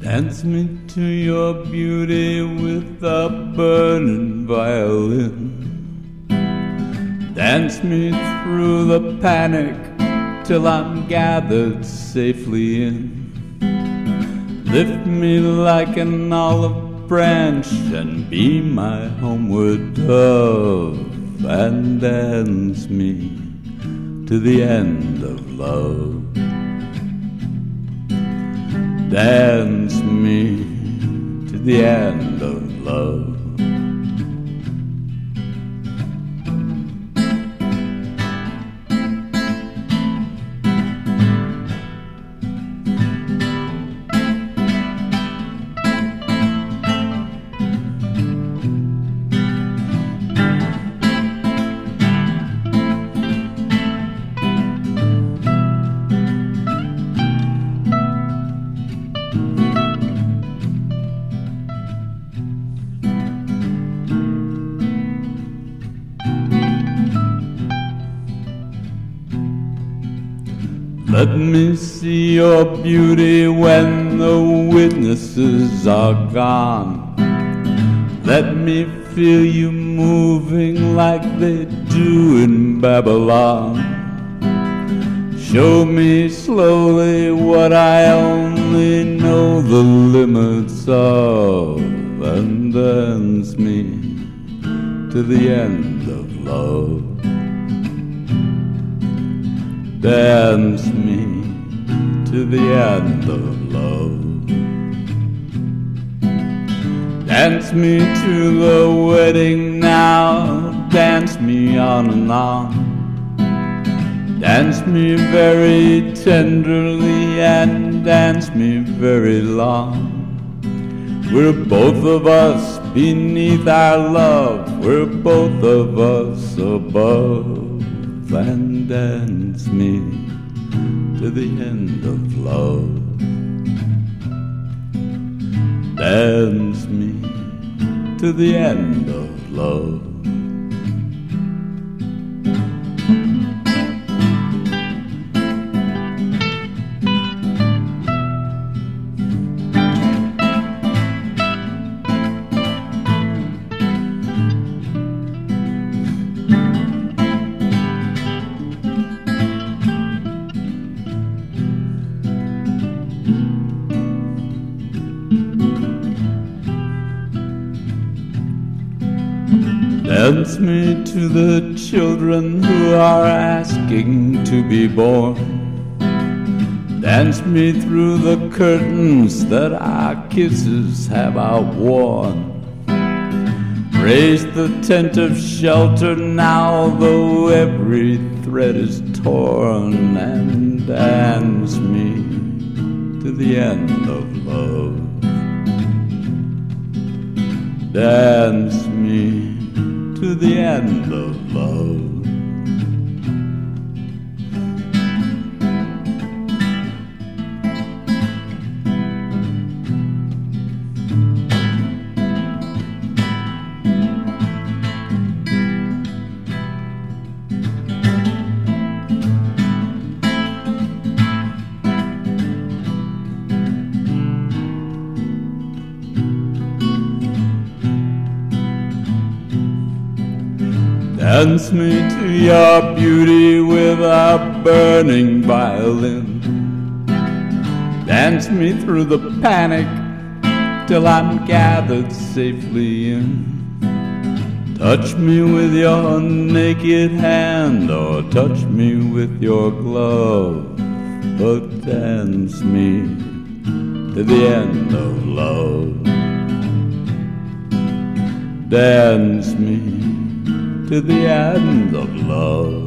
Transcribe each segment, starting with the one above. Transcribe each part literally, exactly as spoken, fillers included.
Dance me to your beauty with a burning violin. Dance me through the panic till I'm gathered safely in. Lift me like an olive branch and be my homeward dove, and dance me to the end of love. Dance me to the end of love. Let me see your beauty when the witnesses are gone. Let me feel you moving like they do in Babylon. Show me slowly what I only know the limits of, and dance me to the end of love. Dance me to the end of love. Dance me to the wedding now. Dance me on and on. Dance me very tenderly and dance me very long. We're both of us beneath our love. We're both of us above. And dance me to the end of love. Dance me to the end of love. Dance me to the children who are asking to be born. Dance me through the curtains that our kisses have outworn. Raise the tent of shelter now, though every thread is torn, and dance me to the end of love. Dance me to the end of love. Dance me to your beauty with a burning violin. Dance me through the panic till I'm gathered safely in. Touch me with your naked hand or touch me with your glove, but dance me to the end of love. Dance me to the end of love.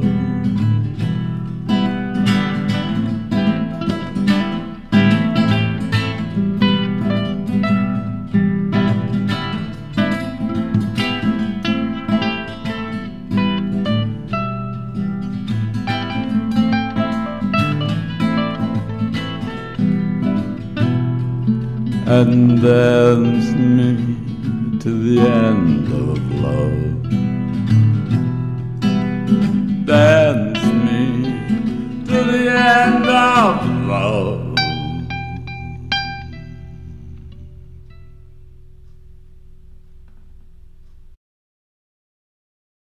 And dance me to the end of love. Dance me to the end of love.